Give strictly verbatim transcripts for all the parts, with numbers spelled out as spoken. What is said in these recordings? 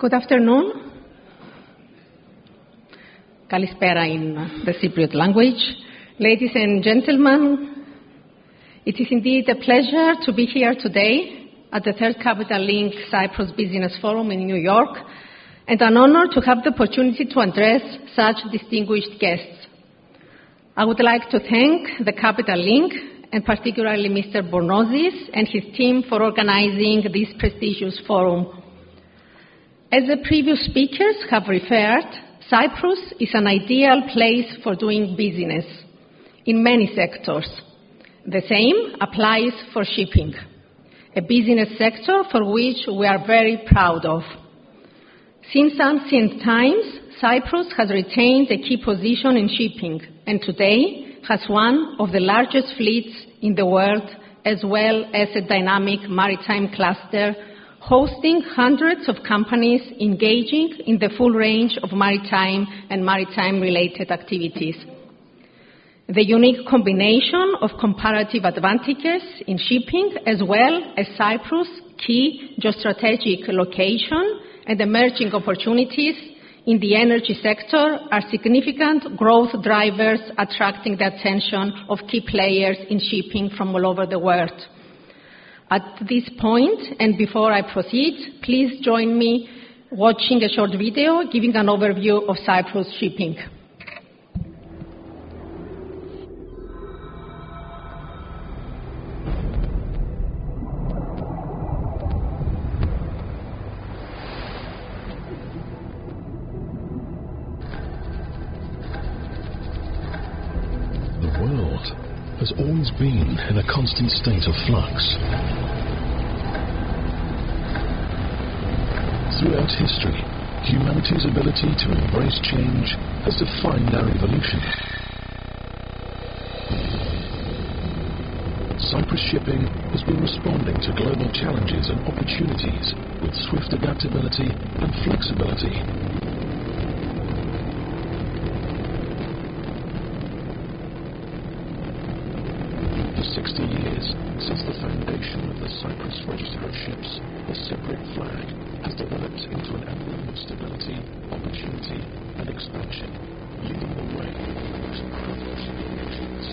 Good afternoon. Kalispera in the Cypriot language. Ladies and gentlemen, it is indeed a pleasure to be here today at the third Capital Link Cyprus Business Forum in New York, and an honor to have the opportunity to address such distinguished guests. I would like to thank the Capital Link, and particularly Mister Bournozis and his team, for organizing this prestigious forum. As the previous speakers have referred, Cyprus is an ideal place for doing business in many sectors. The same applies for shipping, a business sector for which we are very proud of. Since ancient times, Cyprus has retained a key position in shipping, and today has one of the largest fleets in the world, as well as a dynamic maritime cluster hosting hundreds of companies engaging in the full range of maritime and maritime-related activities. The unique combination of comparative advantages in shipping, as well as Cyprus' key geostrategic location and emerging opportunities in the energy sector, are significant growth drivers attracting the attention of key players in shipping from all over the world. At this point, and before I proceed, please join me watching a short video giving an overview of Cyprus shipping. The world has always been in a constant state of flux. Throughout history, humanity's ability to embrace change has defined our evolution. Cyprus shipping has been responding to global challenges and opportunities with swift adaptability and flexibility. For sixty years, since the foundation of the Cyprus Register of Ships, the Cypriot flag has developed into an emblem of stability, opportunity, and expansion, leading the way for the most privileged nations.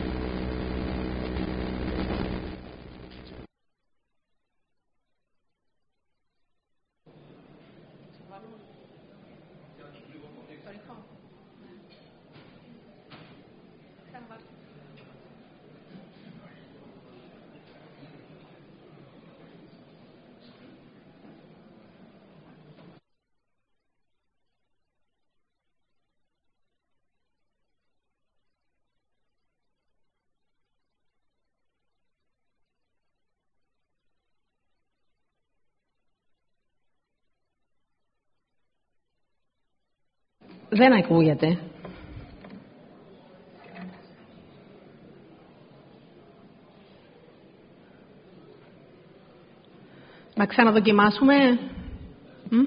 Δεν ακούγεται. Να ξαναδοκιμάσουμε. Μ?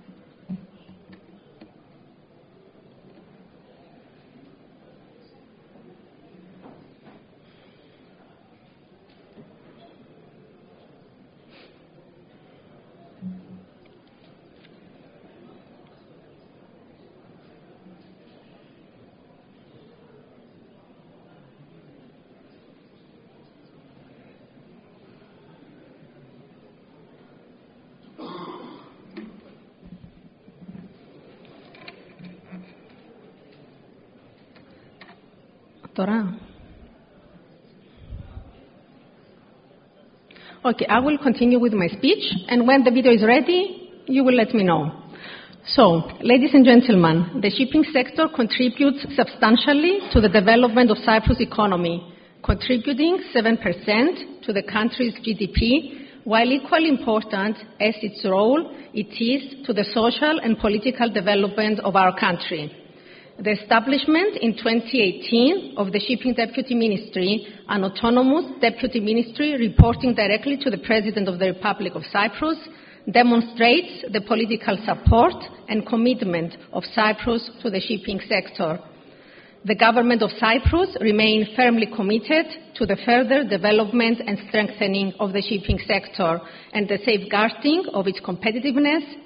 Τώρα. Okay, I will continue with my speech, and when the video is ready, you will let me know. So, ladies and gentlemen, the shipping sector contributes substantially to the development of Cyprus' economy, contributing seven percent to the country's G D P, while equally important as its role it is to the social and political development of our country. The establishment in twenty eighteen of the Shipping Deputy Ministry, an autonomous deputy ministry reporting directly to the President of the Republic of Cyprus, demonstrates the political support and commitment of Cyprus to the shipping sector. The government of Cyprus remains firmly committed to the further development and strengthening of the shipping sector and the safeguarding of its competitiveness,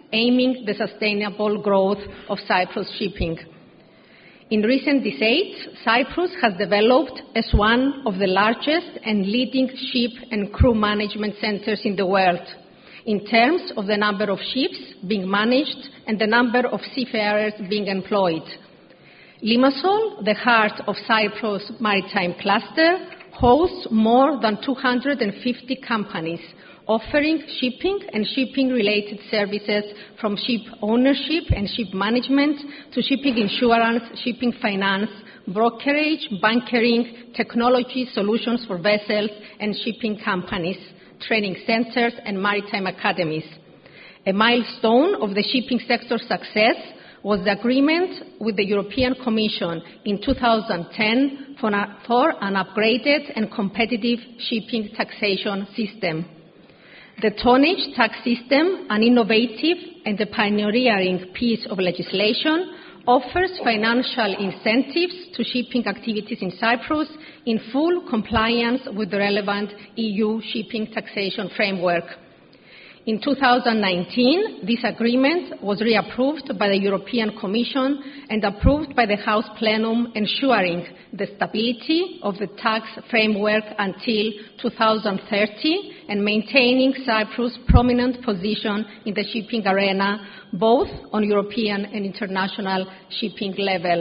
aiming the sustainable growth of Cyprus shipping. In recent decades, Cyprus has developed as one of the largest and leading ship and crew management centers in the world, in terms of the number of ships being managed and the number of seafarers being employed. Limassol, the heart of Cyprus maritime cluster, hosts more than two hundred fifty companies offering shipping and shipping-related services from ship ownership and ship management to shipping insurance, shipping finance, brokerage, bunkering, technology solutions for vessels and shipping companies, training centers and maritime academies. A milestone of the shipping sector's success was the agreement with the European Commission in two thousand ten for an upgraded and competitive shipping taxation system. The tonnage tax system, an innovative and a pioneering piece of legislation, offers financial incentives to shipping activities in Cyprus in full compliance with the relevant E U shipping taxation framework. In two thousand nineteen, this agreement was reapproved by the European Commission and approved by the House Plenum, ensuring the stability of the tax framework until two thousand thirty and maintaining Cyprus' prominent position in the shipping arena, both on European and international shipping level.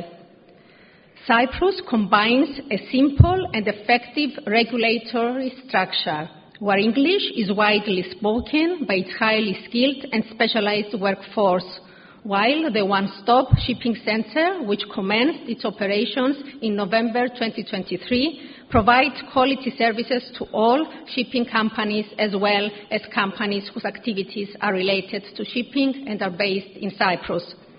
Cyprus combines a simple and effective regulatory structure, where English is widely spoken by its highly skilled and specialized workforce, while the one-stop shipping center, which commenced its operations in November twenty twenty-three, provides quality services to all shipping companies as well as companies whose activities are related to shipping and are based in Cyprus.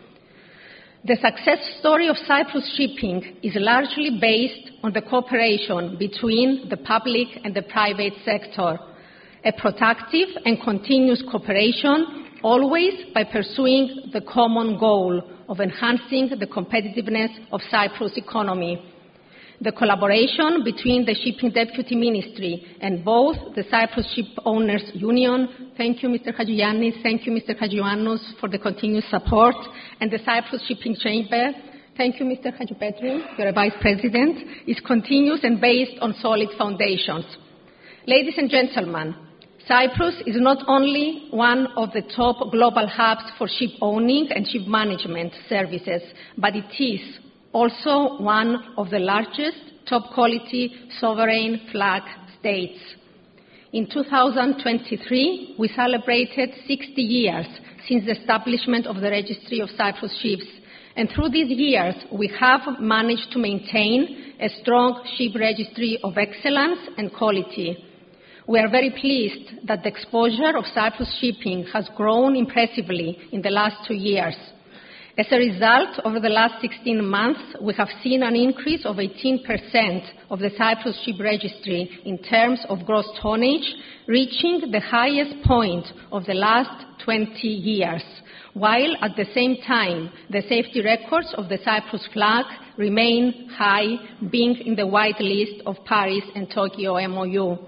The success story of Cyprus shipping is largely based on the cooperation between the public and the private sector, a productive and continuous cooperation, always by pursuing the common goal of enhancing the competitiveness of Cyprus' economy. The collaboration between the Shipping Deputy Ministry and both the Cyprus Ship Owners Union, thank you Mister Hadjiyannis, thank you Mister Hadjiouannou for the continuous support, and the Cyprus Shipping Chamber, thank you Mister Hadjipetrou, you're a Vice President, is continuous and based on solid foundations. Ladies and gentlemen, Cyprus is not only one of the top global hubs for ship owning and ship management services, but it is also one of the largest top-quality sovereign flag states. In two thousand twenty-three, we celebrated sixty years since the establishment of the Registry of Cyprus Ships, and through these years, we have managed to maintain a strong ship registry of excellence and quality. We are very pleased that the exposure of Cyprus shipping has grown impressively in the last two years. As a result, over the last sixteen months, we have seen an increase of eighteen percent of the Cyprus ship registry in terms of gross tonnage, reaching the highest point of the last twenty years, while at the same time, the safety records of the Cyprus flag remain high, being in the white list of Paris and Tokyo M O U.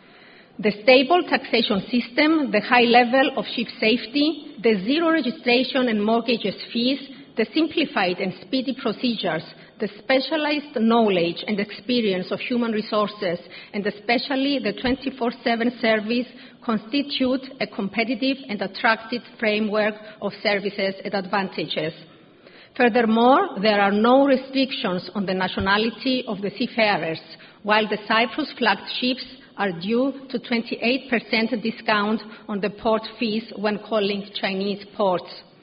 The stable taxation system, the high level of ship safety, the zero registration and mortgages fees, the simplified and speedy procedures, the specialized knowledge and experience of human resources, and especially the twenty-four seven service constitute a competitive and attractive framework of services and advantages. Furthermore, there are no restrictions on the nationality of the seafarers, while the Cyprus flagged ships are due to twenty-eight percent discount on the port fees when calling Chinese ports.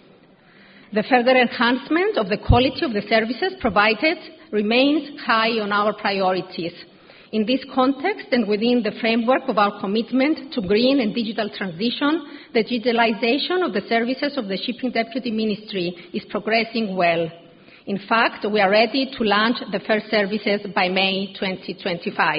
The further enhancement of the quality of the services provided remains high on our priorities. In this context and within the framework of our commitment to green and digital transition, the digitalization of the services of the Shipping Deputy Ministry is progressing well. In fact, we are ready to launch the first services by May twenty twenty-five.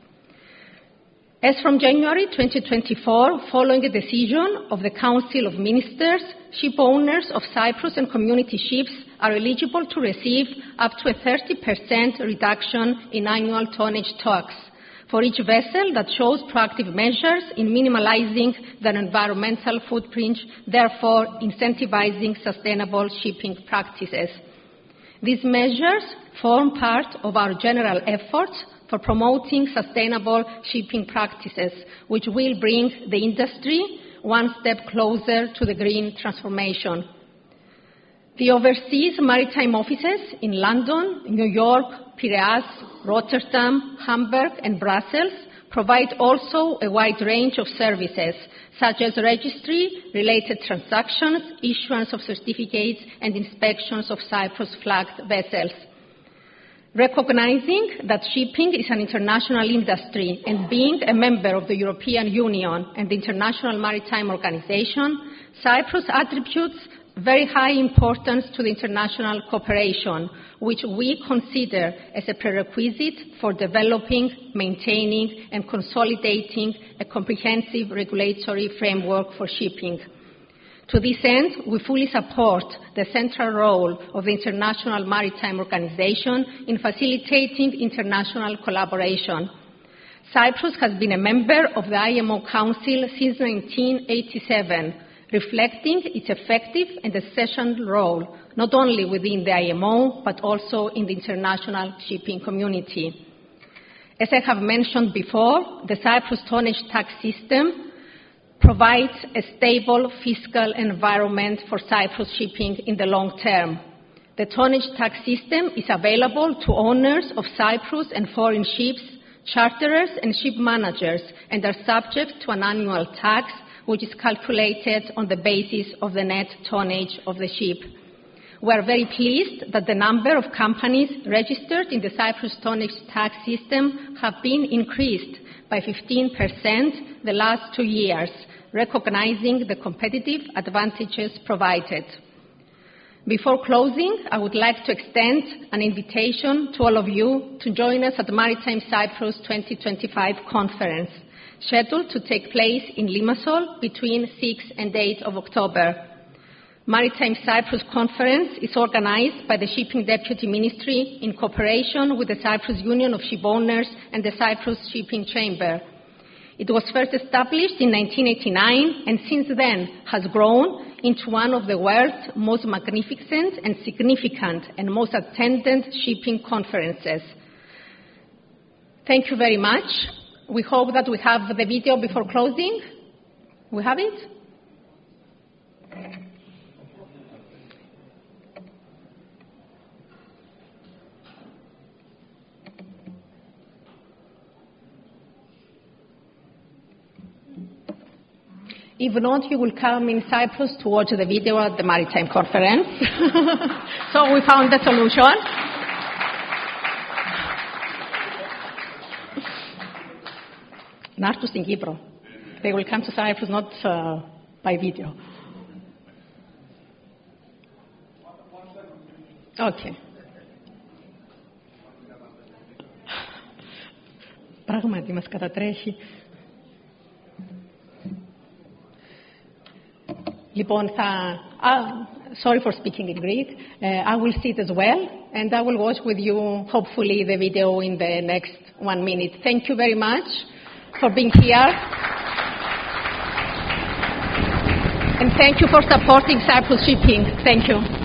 As from January twenty twenty-four, following a decision of the Council of Ministers, ship owners of Cyprus and community ships are eligible to receive up to a thirty percent reduction in annual tonnage tax, for each vessel that shows proactive measures in minimalizing their environmental footprint, therefore incentivizing sustainable shipping practices. These measures form part of our general efforts for promoting sustainable shipping practices, which will bring the industry one step closer to the green transformation. The overseas maritime offices in London, New York, Piraeus, Rotterdam, Hamburg, and Brussels provide also a wide range of services, such as registry-related transactions, issuance of certificates, and inspections of Cyprus-flagged vessels. Recognizing that shipping is an international industry and being a member of the European Union and the International Maritime Organization, Cyprus attributes very high importance to the international cooperation, which we consider as a prerequisite for developing, maintaining, and consolidating a comprehensive regulatory framework for shipping. To this end, we fully support the central role of the International Maritime Organization in facilitating international collaboration. Cyprus has been a member of the I M O Council since nineteen eighty-seven, reflecting its effective and essential role, not only within the I M O, but also in the international shipping community. As I have mentioned before, the Cyprus tonnage tax system provides a stable fiscal environment for Cyprus shipping in the long term. The tonnage tax system is available to owners of Cyprus and foreign ships, charterers and ship managers, and are subject to an annual tax, which is calculated on the basis of the net tonnage of the ship. We are very pleased that the number of companies registered in the Cyprus tonnage tax system have been increased by fifteen percent the last two years, recognizing the competitive advantages provided. Before closing, I would like to extend an invitation to all of you to join us at the Maritime Cyprus twenty twenty-five conference, scheduled to take place in Limassol between sixth and eighth of October. Maritime Cyprus Conference is organized by the Shipping Deputy Ministry in cooperation with the Cyprus Union of Shipowners and the Cyprus Shipping Chamber. It was first established in nineteen eighty-nine and since then has grown into one of the world's most magnificent and significant and most attended shipping conferences. Thank you very much. We hope that we have the video before closing. We have it? If not, you will come in Cyprus to watch the video at the Maritime Conference. So we found the solution. Να έρθουν στην Κύπρο. They will come to Cyprus, not uh, by video. Okay. Πράγματι μας κατατρέχει. Λοιπόν, θα... Uh, sorry for speaking in Greek. Uh, I will sit as well, and I will watch with you, hopefully, the video in the next one minute. Thank you very much for being here. And thank you for supporting Cyprus Shipping. Thank you.